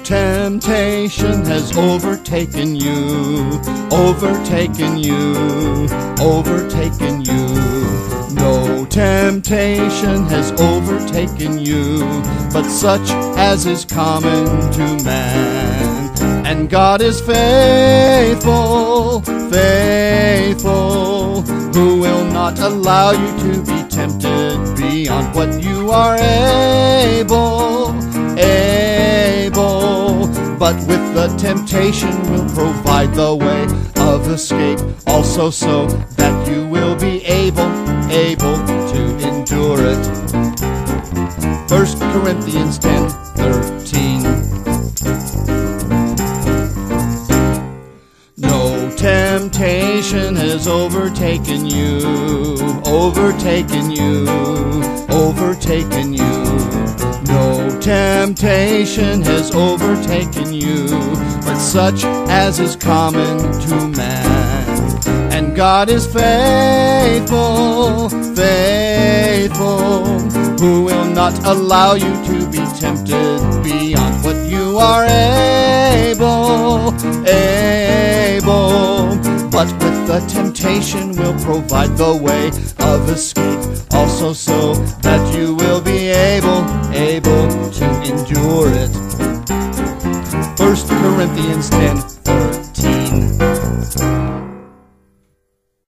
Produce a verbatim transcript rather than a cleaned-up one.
temptation has overtaken you, overtaken you, overtaken you. No temptation has overtaken you, but such as is common to man. And God is faithful, faithful, who will not allow you to be tempted beyond what you are able, able. But with the temptation will provide the way of escape, also so that you will be able, able to endure it. First Corinthians ten thirteen. No temptation has overtaken you, overtaken you, overtaken you. No temptation has overtaken you, but such as is common to man. And God is faithful, faithful, who will not allow you to be tempted beyond what you are able, able. But with the temptation will provide the way of escape, also so that you will be able, able to endure it. First Corinthians ten thirteen.